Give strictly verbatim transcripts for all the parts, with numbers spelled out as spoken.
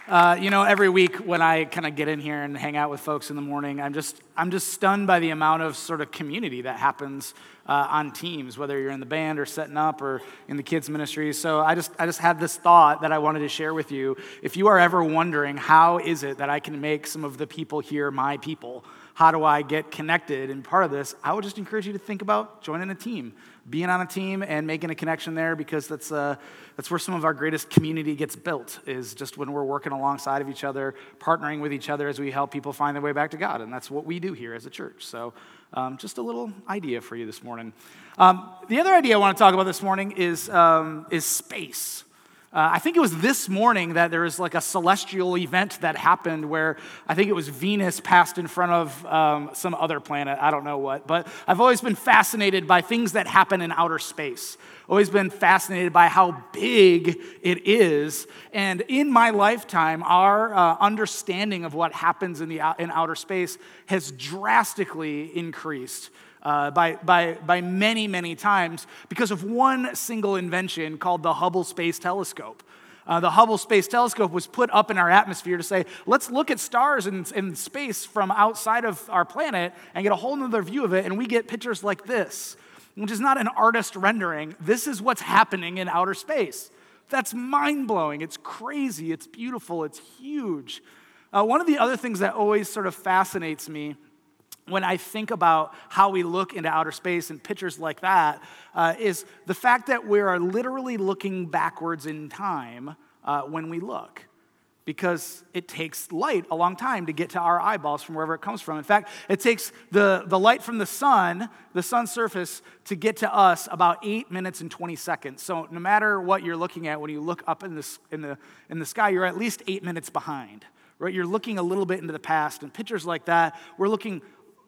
Uh, you know, every week when I kind of get in here and hang out with folks in the morning, I'm just I'm just stunned by the amount of sort of community that happens uh, on teams, whether you're in the band or setting up or in the kids ministry. So I just I just had this thought that I wanted to share with you. If you are ever wondering how is it that I can make some of the people here my people, how do I get connected and part of this, I would just encourage you to think about joining a team, being on a team and making a connection there, because that's uh, that's where some of our greatest community gets built, is just when we're working alongside of each other, partnering with each other as we help people find their way back to God. And that's what we do here as a church. So um, just a little idea for you this morning. Um, the other idea I want to talk about this morning is um, is space. Uh, I think it was this morning that there was like a celestial event that happened where I think it was Venus passed in front of um, some other planet. I don't know what, but I've always been fascinated by things that happen in outer space. Always been fascinated by how big it is. And in my lifetime, our uh, understanding of what happens in the in outer space has drastically increased. Uh, by, by, by many, many times because of one single invention called the Hubble Space Telescope. Uh, the Hubble Space Telescope was put up in our atmosphere to say, let's look at stars in, in space from outside of our planet and get a whole nother view of it, and we get pictures like this, which is not an artist rendering. This is what's happening in outer space. That's mind-blowing. It's crazy. It's beautiful. It's huge. Uh, one of the other things that always sort of fascinates me when I think about how we look into outer space and pictures like that, uh, is the fact that we are literally looking backwards in time uh, when we look. Because it takes light a long time to get to our eyeballs from wherever it comes from. In fact, it takes the, the light from the sun, the sun's surface, to get to us about eight minutes and twenty seconds. So no matter what you're looking at, when you look up in the, in the, in the sky, you're at least eight minutes behind. Right? You're looking a little bit into the past, and pictures like that, we're looking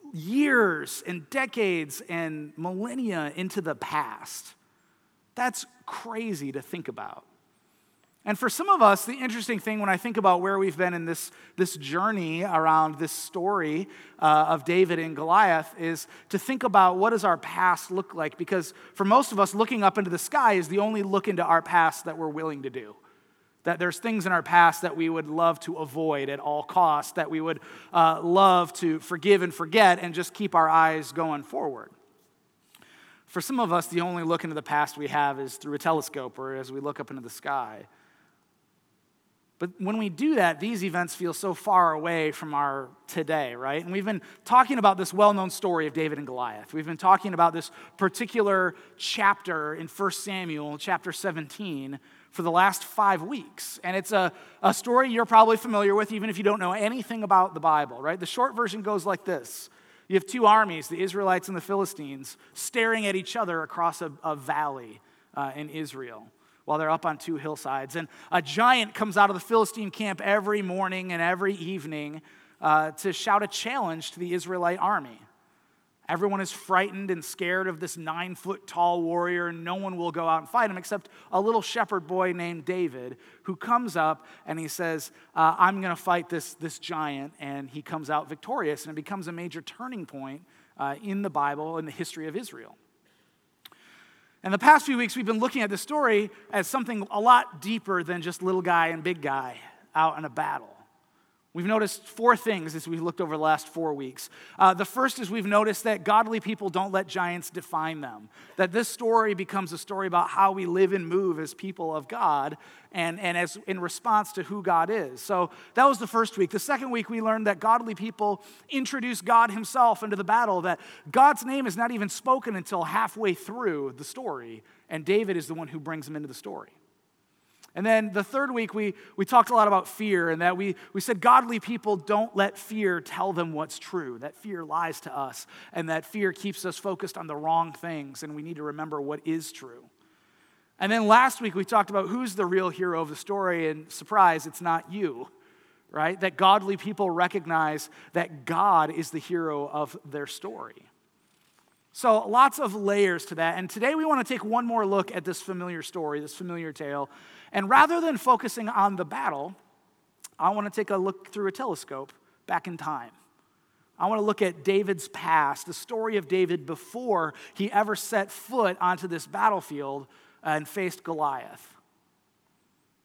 years and decades and millennia into the past. That's crazy to think about. And for some of us, the interesting thing when I think about where we've been in this, this journey around this story uh, of David and Goliath is to think about what does our past look like, because for most of us, looking up into the sky is the only look into our past that we're willing to do. That there's things in our past that we would love to avoid at all costs, that we would uh, love to forgive and forget and just keep our eyes going forward. For some of us, the only look into the past we have is through a telescope or as we look up into the sky. But when we do that, these events feel so far away from our today, right? And we've been talking about this well-known story of David and Goliath. We've been talking about this particular chapter in First Samuel, chapter seventeen, for the last five weeks. And it's a, a story you're probably familiar with, even if you don't know anything about the Bible, right? The short version goes like this. You have two armies, the Israelites and the Philistines, staring at each other across a, a valley uh, in Israel while they're up on two hillsides. And a giant comes out of the Philistine camp every morning and every evening uh, to shout a challenge to the Israelite army. Everyone is frightened and scared of this nine-foot-tall warrior, and no one will go out and fight him except a little shepherd boy named David, who comes up and he says, uh, I'm going to fight this, this giant, and he comes out victorious, and it becomes a major turning point uh, in the Bible, in the history of Israel. And the past few weeks, we've been looking at this story as something a lot deeper than just little guy and big guy out in a battle. We've noticed four things as we've looked over the last four weeks. Uh, the first is we've noticed that godly people don't let giants define them. That this story becomes a story about how we live and move as people of God and, and as in response to who God is. So that was the first week. The second week, we learned that godly people introduce God himself into the battle, that God's name is not even spoken until halfway through the story, and David is the one who brings him into the story. And then the third week, we, we talked a lot about fear, and that we, we said godly people don't let fear tell them what's true, that fear lies to us, and that fear keeps us focused on the wrong things, and we need to remember what is true. And then last week, we talked about who's the real hero of the story, and surprise, it's not you, right? That godly people recognize that God is the hero of their story. So lots of layers to that, and today we want to take one more look at this familiar story, this familiar tale. And rather than focusing on the battle, I want to take a look through a telescope back in time. I want to look at David's past, the story of David before he ever set foot onto this battlefield and faced Goliath.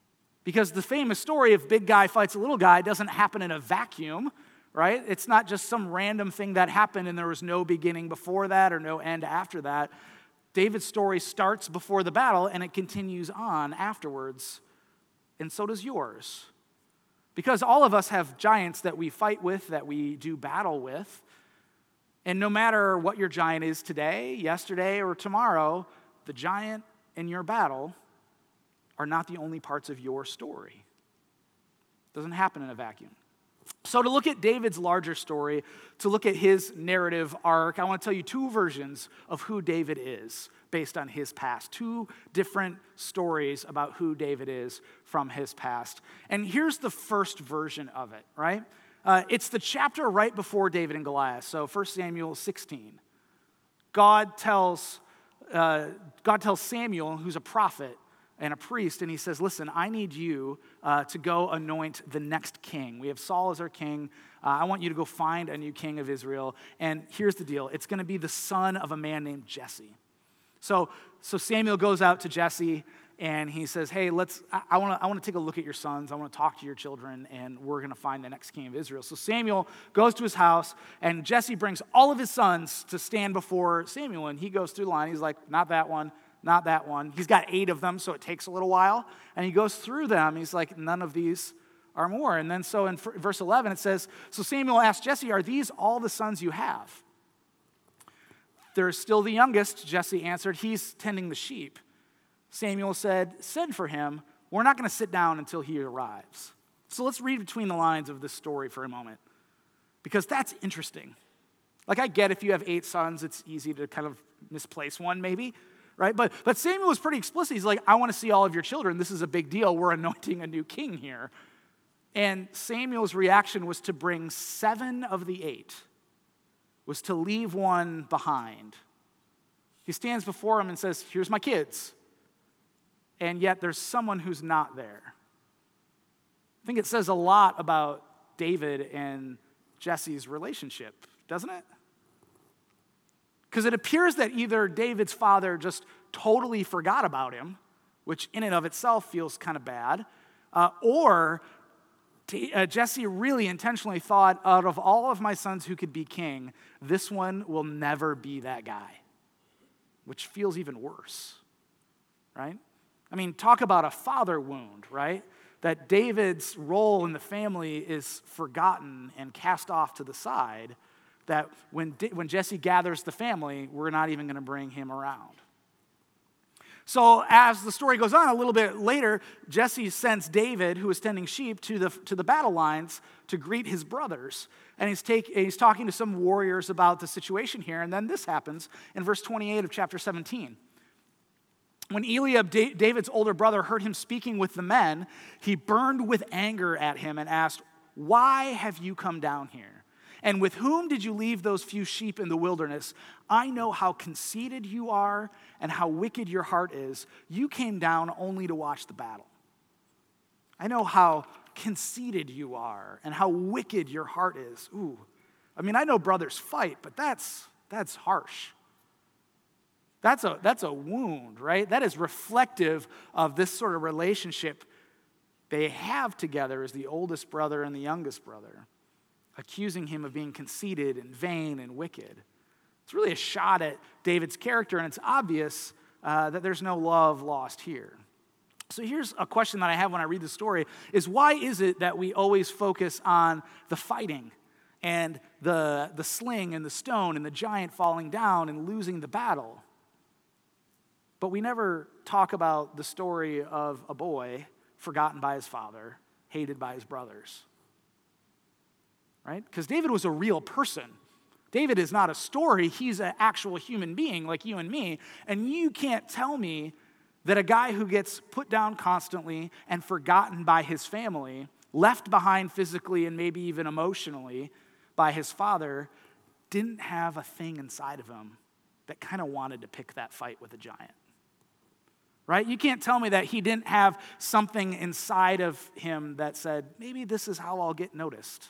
Because the famous story of big guy fights a little guy doesn't happen in a vacuum, right? It's not just some random thing that happened and there was no beginning before that or no end after that. David's story starts before the battle and it continues on afterwards, and so does yours. Because all of us have giants that we fight with, that we do battle with, and no matter what your giant is today, yesterday, or tomorrow, the giant in your battle are not the only parts of your story. It doesn't happen in a vacuum. So to look at David's larger story, to look at his narrative arc, I want to tell you two versions of who David is based on his past. Two different stories about who David is from his past. And here's the first version of it, right? Uh, it's the chapter right before David and Goliath. So First Samuel sixteen. God tells, uh, God tells Samuel, who's a prophet and a priest, and he says, listen, I need you uh, to go anoint the next king. We have Saul as our king. Uh, I want you to go find a new king of Israel. And here's the deal. It's going to be the son of a man named Jesse. So, so Samuel goes out to Jesse, and he says, hey, let's, I want to I want to take a look at your sons. I want to talk to your children, and we're going to find the next king of Israel. So Samuel goes to his house, and Jesse brings all of his sons to stand before Samuel, and he goes through the line. He's like, not that one. Not that one. He's got eight of them, so it takes a little while. And he goes through them. He's like, none of these are more. And then so in verse eleven, it says, so Samuel asked Jesse, are these all the sons you have? There's still the youngest, Jesse answered. He's tending the sheep. Samuel said, send for him. We're not going to sit down until he arrives. So let's read between the lines of this story for a moment, because that's interesting. Like, I get if you have eight sons, it's easy to kind of misplace one maybe. Right? But, but Samuel was pretty explicit. He's like, I want to see all of your children. This is a big deal. We're anointing a new king here. And Samuel's reaction was to bring seven of the eight, was to leave one behind. He stands before him and says, here's my kids. And yet there's someone who's not there. I think it says a lot about David and Jesse's relationship, doesn't it? Because it appears that either David's father just totally forgot about him, which in and of itself feels kind of bad, uh, or uh, Jesse really intentionally thought, out of all of my sons who could be king, this one will never be that guy, which feels even worse, right? I mean, talk about a father wound, right? That David's role in the family is forgotten and cast off to the side, that when, when Jesse gathers the family, we're not even going to bring him around. So as the story goes on, a little bit later, Jesse sends David, who is tending sheep, to the, to the battle lines to greet his brothers. And he's, take, he's talking to some warriors about the situation here. And then this happens in verse twenty-eight of chapter seventeen. When Eliab, David's older brother, heard him speaking with the men, he burned with anger at him and asked, why have you come down here? And with whom did you leave those few sheep in the wilderness? I know how conceited you are and how wicked your heart is. You came down only to watch the battle. I know how conceited you are and how wicked your heart is. Ooh, I mean, I know brothers fight, but that's that's harsh. That's a, that's a wound, right? That is reflective of this sort of relationship they have together as the oldest brother and the youngest brother, accusing him of being conceited and vain and wicked. It's really a shot at David's character, and it's obvious uh, that there's no love lost here. So here's a question that I have when I read the story, is why is it that we always focus on the fighting and the, the sling and the stone and the giant falling down and losing the battle? But we never talk about the story of a boy forgotten by his father, hated by his brothers. Right? Because David was a real person. David is not a story. He's an actual human being like you and me. And you can't tell me that a guy who gets put down constantly and forgotten by his family, left behind physically and maybe even emotionally by his father, didn't have a thing inside of him that kind of wanted to pick that fight with a giant. Right? You can't tell me that he didn't have something inside of him that said, maybe this is how I'll get noticed.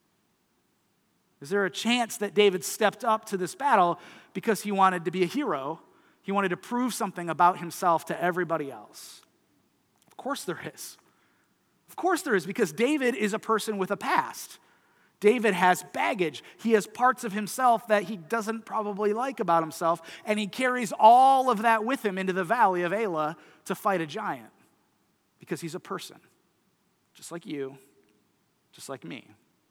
Is there a chance that David stepped up to this battle because he wanted to be a hero? He wanted to prove something about himself to everybody else? Of course there is. Of course there is, because David is a person with a past. David has baggage. He has parts of himself that he doesn't probably like about himself, and he carries all of that with him into the valley of Elah to fight a giant, because he's a person, just like you, just like me.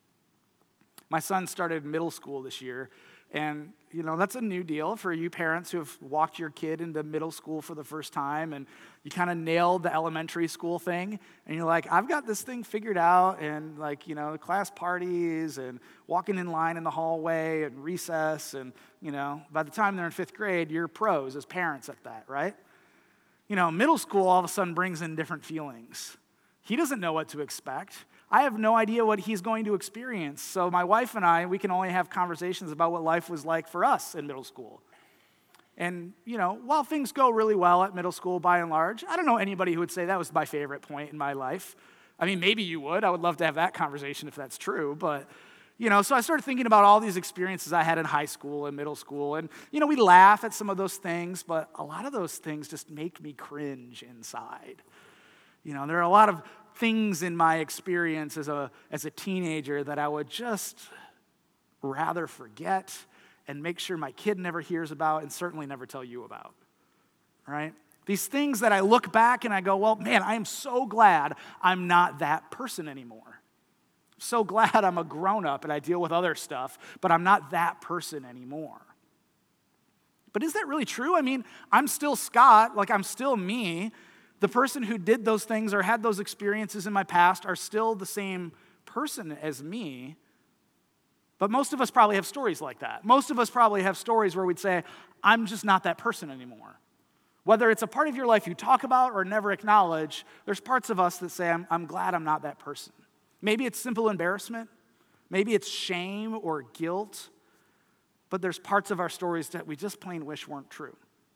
My son started middle school this year, and, you know, that's a new deal for you parents who have walked your kid into middle school for the first time, and you kind of nailed the elementary school thing, and you're like, I've got this thing figured out, and, like, you know, class parties, and walking in line in the hallway, and recess, and, you know, by the time they're in fifth grade, you're pros as parents at that, right? You know, middle school all of a sudden brings in different feelings. He doesn't know what to expect. I have no idea what he's going to experience. So my wife and I, we can only have conversations about what life was like for us in middle school. And, you know, while things go really well at middle school by and large, I don't know anybody who would say that was my favorite point in my life. I mean, maybe you would. I would love to have that conversation if that's true. But, you know, so I started thinking about all these experiences I had in high school and middle school. And, you know, we laugh at some of those things, but a lot of those things just make me cringe inside. You know, there are a lot of things in my experience as a as a teenager that I would just rather forget and make sure my kid never hears about and certainly never tell you about, right? These things that I look back and I go, well, man, I am so glad I'm not that person anymore. So glad I'm a grown-up and I deal with other stuff, but I'm not that person anymore. But is that really true? I mean, I'm still Scott, like I'm still me. The person who did those things or had those experiences in my past are still the same person as me. But most of us probably have stories like that. Most of us probably have stories where we'd say, I'm just not that person anymore. Whether it's a part of your life you talk about or never acknowledge, there's parts of us that say, I'm, I'm glad I'm not that person. Maybe it's simple embarrassment. Maybe it's shame or guilt. But there's parts of our stories that we just plain wish weren't true.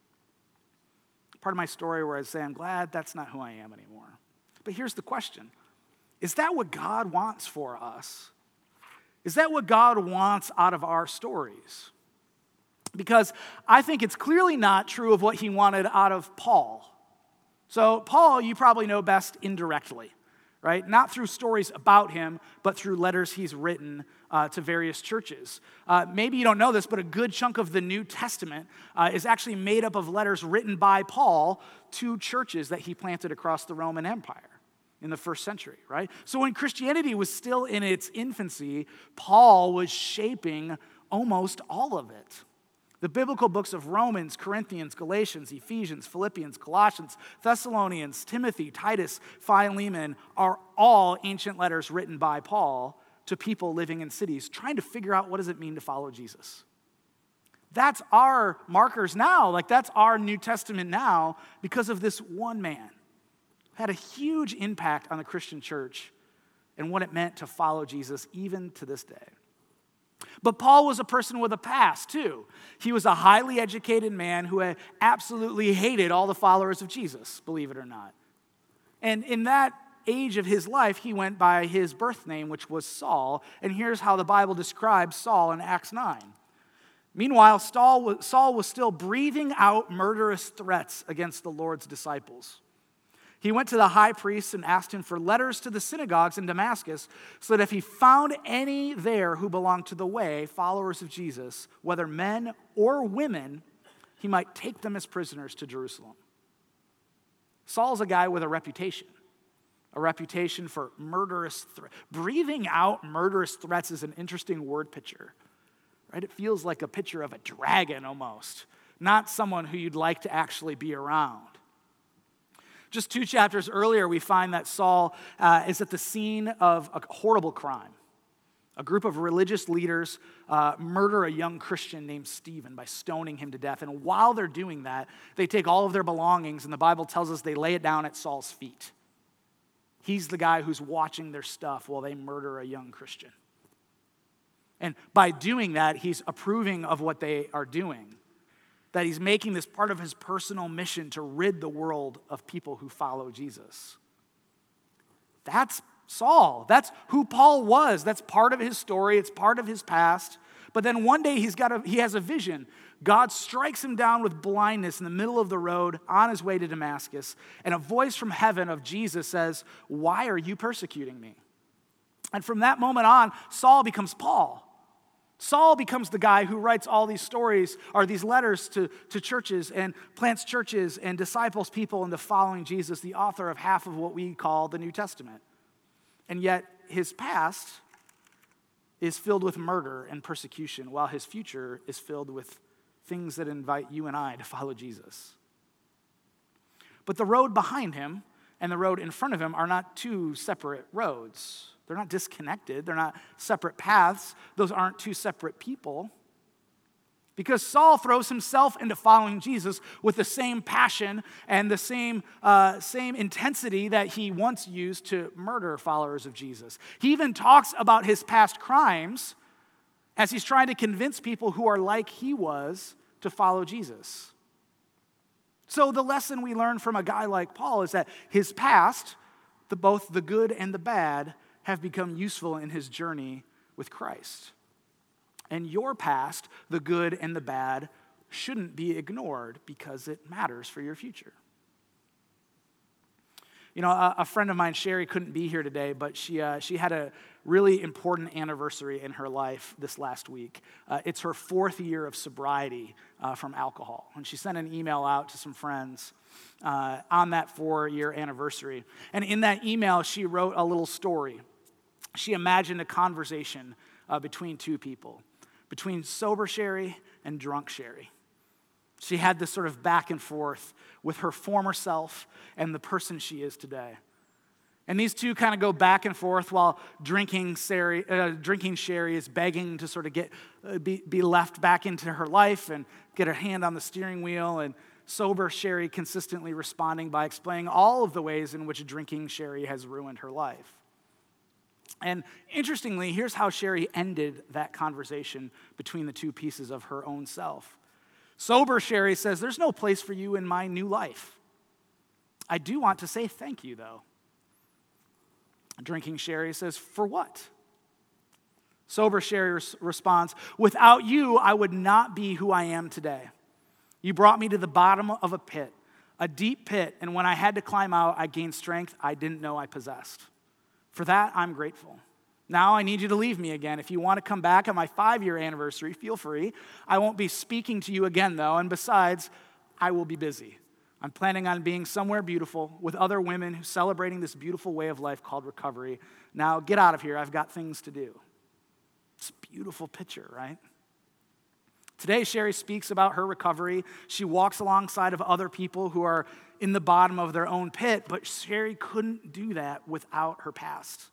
Part of my story where I say, I'm glad that's not who I am anymore. But here's the question. Is that what God wants for us? Is that what God wants out of our stories? Because I think it's clearly not true of what he wanted out of Paul. So Paul, you probably know best indirectly, right? Not through stories about him, but through letters he's written uh, to various churches. Uh, maybe you don't know this, but a good chunk of the New Testament uh, is actually made up of letters written by Paul to churches that he planted across the Roman Empire in the first century, right? So when Christianity was still in its infancy, Paul was shaping almost all of it. The biblical books of Romans, Corinthians, Galatians, Ephesians, Philippians, Colossians, Thessalonians, Timothy, Titus, Philemon are all ancient letters written by Paul to people living in cities, trying to figure out what does it mean to follow Jesus. That's our markers now, like that's our New Testament now because of this one man who had a huge impact on the Christian church and what it meant to follow Jesus even to this day. But Paul was a person with a past, too. He was a highly educated man who had absolutely hated all the followers of Jesus, believe it or not. And in that age of his life, he went by his birth name, which was Saul. And here's how the Bible describes Saul in Acts nine. Meanwhile, Saul was, Saul was still breathing out murderous threats against the Lord's disciples. He went to the high priest and asked him for letters to the synagogues in Damascus so that if he found any there who belonged to the way, followers of Jesus, whether men or women, he might take them as prisoners to Jerusalem. Saul's a guy with a reputation, a reputation for murderous threats. Breathing out murderous threats is an interesting word picture, right? It feels like a picture of a dragon almost, not someone who you'd like to actually be around. Just two chapters earlier, we find that Saul uh, is at the scene of a horrible crime. A group of religious leaders uh, murder a young Christian named Stephen by stoning him to death. And while they're doing that, they take all of their belongings, and the Bible tells us they lay it down at Saul's feet. He's the guy who's watching their stuff while they murder a young Christian. And by doing that, he's approving of what they are doing. That he's making this part of his personal mission to rid the world of people who follow Jesus. That's Saul. That's who Paul was. That's part of his story. It's part of his past. But then one day he's got a, he has a vision. God strikes him down with blindness in the middle of the road on his way to Damascus, and a voice from heaven of Jesus says, "Why are you persecuting me?" And from that moment on, Saul becomes Paul. Saul becomes the guy who writes all these stories or these letters to, to churches and plants churches and disciples people into following Jesus, the author of half of what we call the New Testament. And yet his past is filled with murder and persecution, while his future is filled with things that invite you and I to follow Jesus. But the road behind him and the road in front of him are not two separate roads. They're not disconnected. They're not separate paths. Those aren't two separate people. Because Saul throws himself into following Jesus with the same passion and the same, uh, same intensity that he once used to murder followers of Jesus. He even talks about his past crimes as he's trying to convince people who are like he was to follow Jesus. So the lesson we learn from a guy like Paul is that his past, the, both the good and the bad, have become useful in his journey with Christ. And your past, the good and the bad, shouldn't be ignored because it matters for your future. You know, a, a friend of mine, Sherry, couldn't be here today, but she uh, she had a really important anniversary in her life this last week. Uh, it's her fourth year of sobriety uh, from alcohol. And she sent an email out to some friends uh, on that four-year anniversary. And in that email, she wrote a little story. She imagined a conversation uh, between two people, between sober Sherry and drunk Sherry. She had this sort of back and forth with her former self and the person she is today. And these two kind of go back and forth while drinking Sherry, uh, drinking Sherry is begging to sort of get uh, be, be left back into her life and get her hand on the steering wheel, and sober Sherry consistently responding by explaining all of the ways in which drinking Sherry has ruined her life. And interestingly, here's how Sherry ended that conversation between the two pieces of her own self. Sober Sherry says, "There's no place for you in my new life. I do want to say thank you, though." Drinking Sherry says, "For what?" Sober Sherry res- responds, "Without you, I would not be who I am today. You brought me to the bottom of a pit, a deep pit, and when I had to climb out, I gained strength I didn't know I possessed. For that, I'm grateful. Now I need you to leave me again. If you want to come back on my five-year anniversary, feel free. I won't be speaking to you again, though, and besides, I will be busy. I'm planning on being somewhere beautiful with other women celebrating this beautiful way of life called recovery. Now get out of here. I've got things to do." It's a beautiful picture, right? Today, Sherry speaks about her recovery. She walks alongside of other people who are in the bottom of their own pit, but Sherry couldn't do that without her past.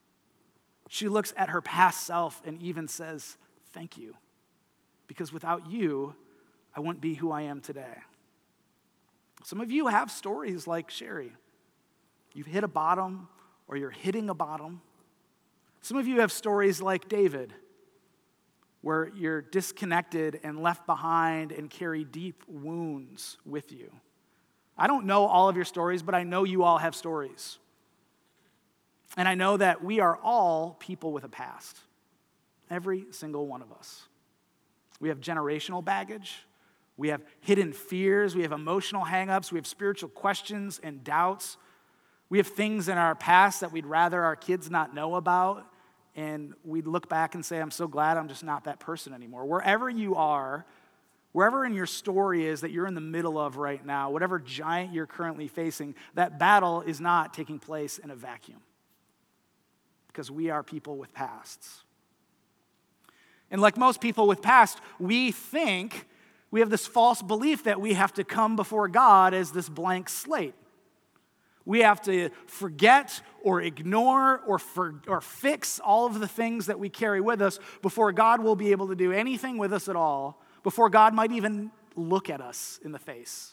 She looks at her past self and even says, "Thank you, because without you, I wouldn't be who I am today." Some of you have stories like Sherry. You've hit a bottom or you're hitting a bottom. Some of you have stories like David, where you're disconnected and left behind and carry deep wounds with you. I don't know all of your stories, but I know you all have stories. And I know that we are all people with a past. Every single one of us. We have generational baggage. We have hidden fears. We have emotional hangups. We have spiritual questions and doubts. We have things in our past that we'd rather our kids not know about. And we'd look back and say, "I'm so glad I'm just not that person anymore." Wherever you are, wherever in your story is that you're in the middle of right now, whatever giant you're currently facing, that battle is not taking place in a vacuum. Because we are people with pasts. And like most people with past, we think, we have this false belief that we have to come before God as this blank slate. We have to forget or ignore or, for, or fix all of the things that we carry with us before God will be able to do anything with us at all, before God might even look at us in the face.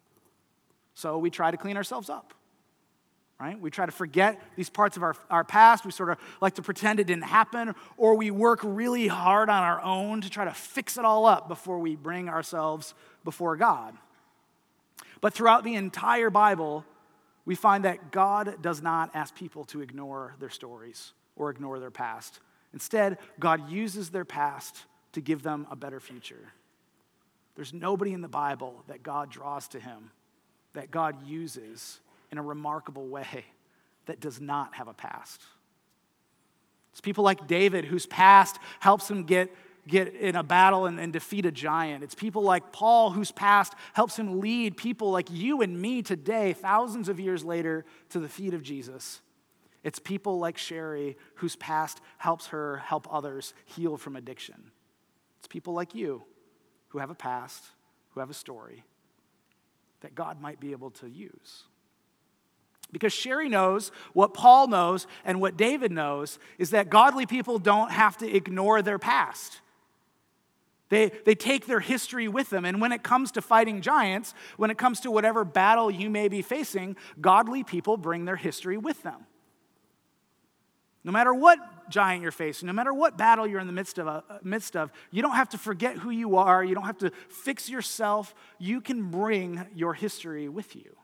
So we try to clean ourselves up, right? We try to forget these parts of our, our past. We sort of like to pretend it didn't happen, or we work really hard on our own to try to fix it all up before we bring ourselves before God. But throughout the entire Bible, we find that God does not ask people to ignore their stories or ignore their past. Instead, God uses their past to give them a better future. There's nobody in the Bible that God draws to him, that God uses in a remarkable way, that does not have a past. It's people like David, whose past helps him get, get in a battle and, and defeat a giant. It's people like Paul, whose past helps him lead people like you and me today, thousands of years later, to the feet of Jesus. It's people like Sherry, whose past helps her help others heal from addiction. It's people like you who have a past, who have a story that God might be able to use. Because Sherry knows what Paul knows and what David knows is that godly people don't have to ignore their past. They, they take their history with them. And when it comes to fighting giants, when it comes to whatever battle you may be facing, godly people bring their history with them. No matter what giant you're facing, no matter what battle you're in the midst of, uh, midst of, you don't have to forget who you are. You don't have to fix yourself. You can bring your history with you.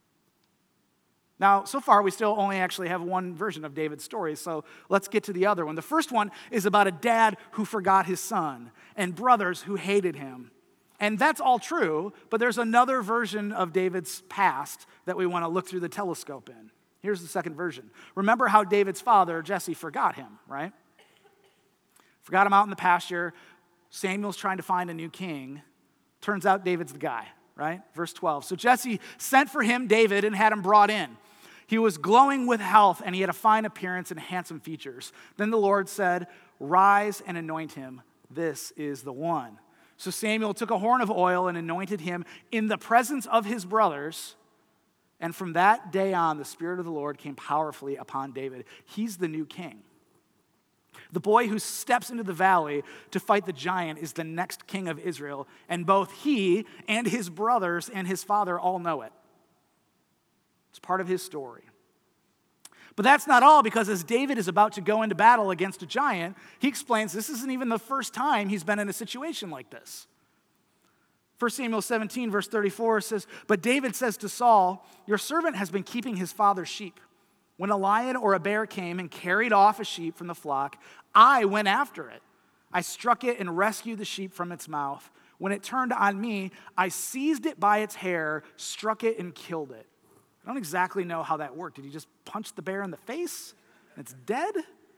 Now, so far, we still only actually have one version of David's story, so let's get to the other one. The first one is about a dad who forgot his son and brothers who hated him. And that's all true, but there's another version of David's past that we want to look through the telescope in. Here's the second version. Remember how David's father, Jesse, forgot him, right? Forgot him out in the pasture. Samuel's trying to find a new king. Turns out David's the guy, right? Verse twelve. So Jesse sent for him, David, and had him brought in. He was glowing with health, and he had a fine appearance and handsome features. Then the Lord said, "Rise and anoint him. This is the one." So Samuel took a horn of oil and anointed him in the presence of his brothers. And from that day on, the Spirit of the Lord came powerfully upon David. He's the new king. The boy who steps into the valley to fight the giant is the next king of Israel, and both he and his brothers and his father all know it. It's part of his story. But that's not all, because as David is about to go into battle against a giant, he explains this isn't even the first time he's been in a situation like this. First Samuel seventeen, verse thirty-four says, "But David says to Saul, 'Your servant has been keeping his father's sheep. When a lion or a bear came and carried off a sheep from the flock, I went after it. I struck it and rescued the sheep from its mouth. When it turned on me, I seized it by its hair, struck it, and killed it.'" I don't exactly know how that worked. Did he just punch the bear in the face and it's dead?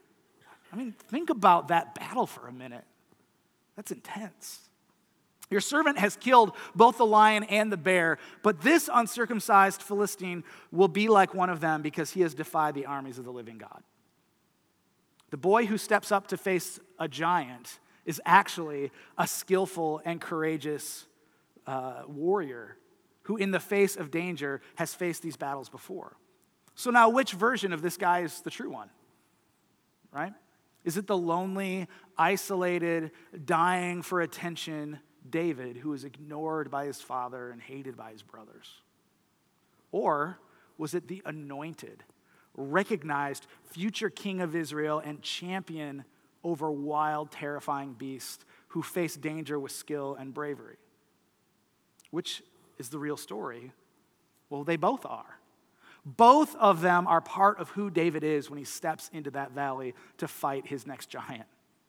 I mean, think about that battle for a minute. That's intense. "Your servant has killed both the lion and the bear, but this uncircumcised Philistine will be like one of them because he has defied the armies of the living God." The boy who steps up to face a giant is actually a skillful and courageous uh, warrior who, in the face of danger, has faced these battles before. So now, which version of this guy is the true one, right? Is it the lonely, isolated, dying for attention David, who was ignored by his father and hated by his brothers? Or was it the anointed, recognized future king of Israel and champion over wild, terrifying beasts who faced danger with skill and bravery? Which is the real story? Well, they both are. Both of them are part of who David is when he steps into that valley to fight his next giant.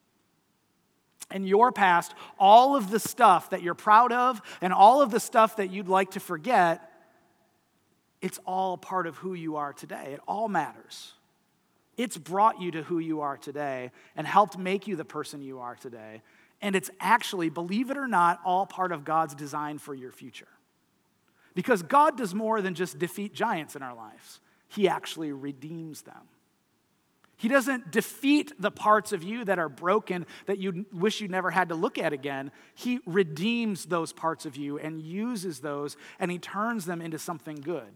In your past, all of the stuff that you're proud of and all of the stuff that you'd like to forget, it's all part of who you are today. It all matters. It's brought you to who you are today and helped make you the person you are today. And it's actually, believe it or not, all part of God's design for your future. Because God does more than just defeat giants in our lives. He actually redeems them. He doesn't defeat the parts of you that are broken that you wish you never had to look at again. He redeems those parts of you and uses those, and he turns them into something good.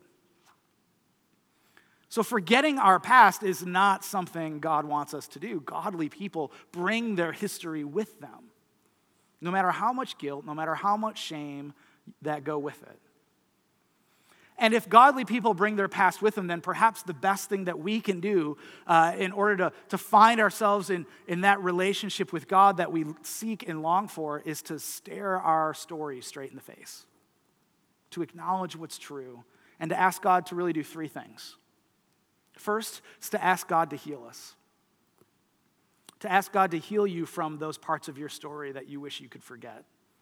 So forgetting our past is not something God wants us to do. Godly people bring their history with them, no matter how much guilt, no matter how much shame that go with it. And if godly people bring their past with them, then perhaps the best thing that we can do uh, in order to, to find ourselves in, in that relationship with God that we seek and long for is to stare our story straight in the face, to acknowledge what's true, and to ask God to really do three things. First is to ask God to heal us, to ask God to heal you from those parts of your story that you wish you could forget.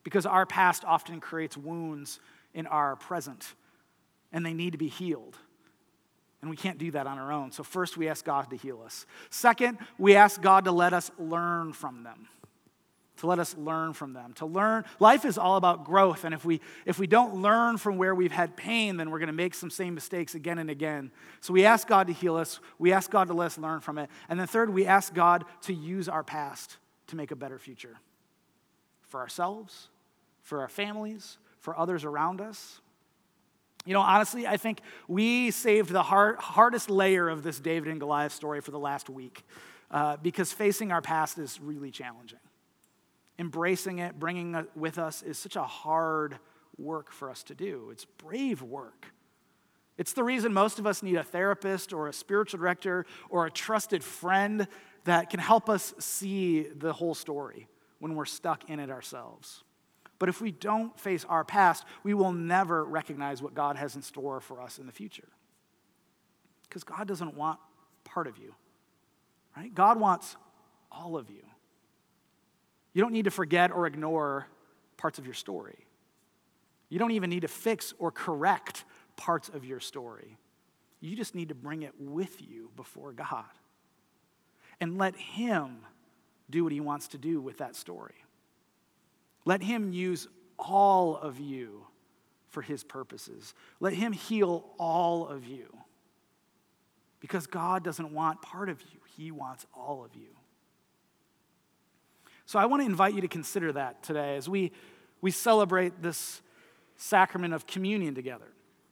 because our past often creates wounds in our present, and they need to be healed. And we can't do that on our own. So first, we ask God to heal us. Second, we ask God to let us learn from them. To let us learn from them. To learn, life is all about growth, and if we if we don't learn from where we've had pain, then we're going to make some same mistakes again and again. So we ask God to heal us. We ask God to let us learn from it. And then third, we ask God to use our past to make a better future. For ourselves, for our families, for others around us. You know, honestly, I think we saved the hard, hardest layer of this David and Goliath story for the last week uh, because facing our past is really challenging. Embracing it, bringing it with us is such a hard work for us to do. It's brave work. It's the reason most of us need a therapist or a spiritual director or a trusted friend that can help us see the whole story when we're stuck in it ourselves. But if we don't face our past, we will never recognize what God has in store for us in the future. Because God doesn't want part of you, right? God wants all of you. You don't need to forget or ignore parts of your story. You don't even need to fix or correct parts of your story. You just need to bring it with you before God and let Him do what He wants to do with that story. Let Him use all of you for His purposes. Let Him heal all of you. Because God doesn't want part of you. He wants all of you. So I want to invite you to consider that today as we, we celebrate this sacrament of communion together.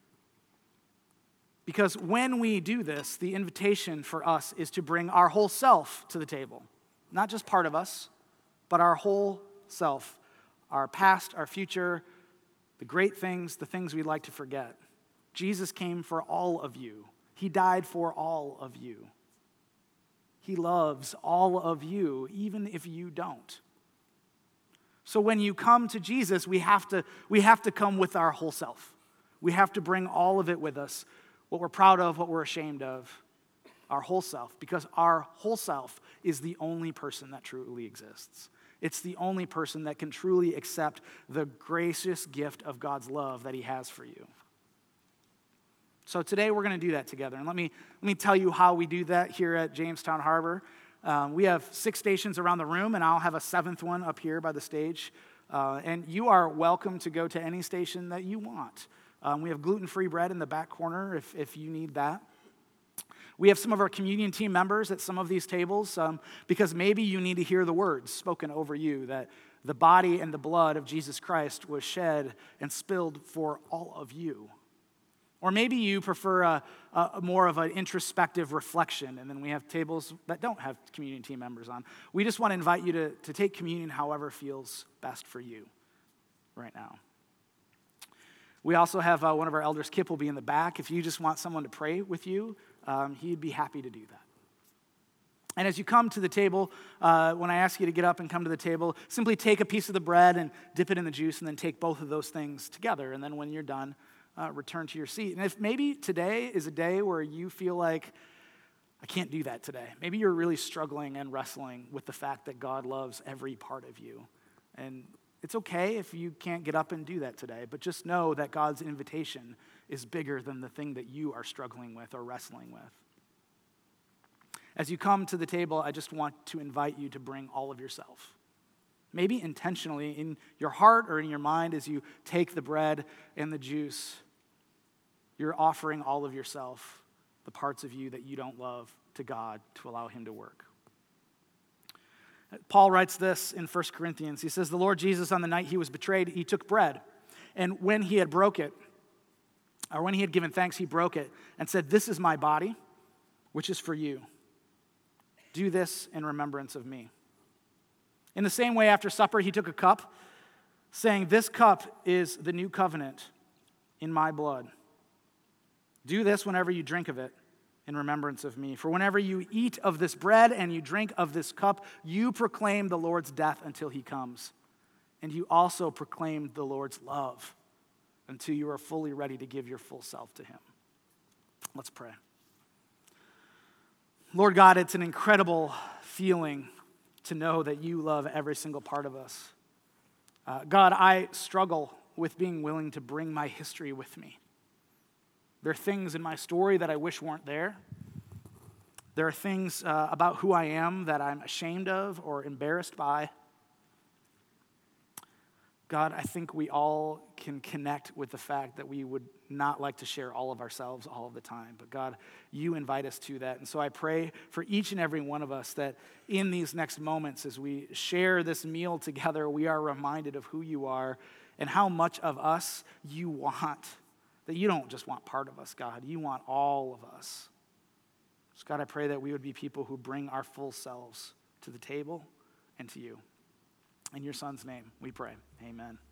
Because when we do this, the invitation for us is to bring our whole self to the table. Not just part of us, but our whole self. Our past, our future, the great things, the things we'd like to forget. Jesus came for all of you. He died for all of you. He loves all of you, even if you don't. So when you come to Jesus, we have to, we have to come with our whole self. We have to bring all of it with us, what we're proud of, what we're ashamed of, our whole self, because our whole self is the only person that truly exists. It's the only person that can truly accept the gracious gift of God's love that He has for you. So today we're going to do that together. And let me, let me tell you how we do that here at Jamestown Harbor. Um, we have six stations around the room, and I'll have a seventh one up here by the stage. Uh, and you are welcome to go to any station that you want. Um, we have gluten-free bread in the back corner if, if you need that. We have some of our communion team members at some of these tables um, because maybe you need to hear the words spoken over you that the body and the blood of Jesus Christ was shed and spilled for all of you. Or maybe you prefer a, a more of an introspective reflection, and then we have tables that don't have communion team members on. We just want to invite you to, to take communion however feels best for you right now. We also have uh, one of our elders, Kip, will be in the back. If you just want someone to pray with you, um, he'd be happy to do that. And as you come to the table, uh, when I ask you to get up and come to the table, simply take a piece of the bread and dip it in the juice and then take both of those things together. And then when you're done, uh, return to your seat. And if maybe today is a day where you feel like, I can't do that today. Maybe you're really struggling and wrestling with the fact that God loves every part of you. And it's okay if you can't get up and do that today, but just know that God's invitation is bigger than the thing that you are struggling with or wrestling with. As you come to the table, I just want to invite you to bring all of yourself. Maybe intentionally in your heart or in your mind as you take the bread and the juice, you're offering all of yourself, the parts of you that you don't love, to God to allow Him to work. Paul writes this in First Corinthians. He says, the Lord Jesus, on the night He was betrayed, He took bread, and when He had broke it, or when He had given thanks, He broke it and said, this is my body, which is for you. Do this in remembrance of me. In the same way, after supper, He took a cup, saying, this cup is the new covenant in my blood. Do this whenever you drink of it in remembrance of me. For whenever you eat of this bread and you drink of this cup, you proclaim the Lord's death until He comes. And you also proclaim the Lord's love until you are fully ready to give your full self to Him. Let's pray. Lord God, it's an incredible feeling to know that You love every single part of us. Uh, God, I struggle with being willing to bring my history with me. There are things in my story that I wish weren't there. There are things uh, about who I am that I'm ashamed of or embarrassed by. God, I think we all can connect with the fact that we would not like to share all of ourselves all of the time. But God, you invite us to that. And so I pray for each and every one of us that in these next moments, as we share this meal together, we are reminded of who you are and how much of us you want. That you don't just want part of us, God. You want all of us. So God, I pray that we would be people who bring our full selves to the table and to you. In your son's name, we pray. Amen.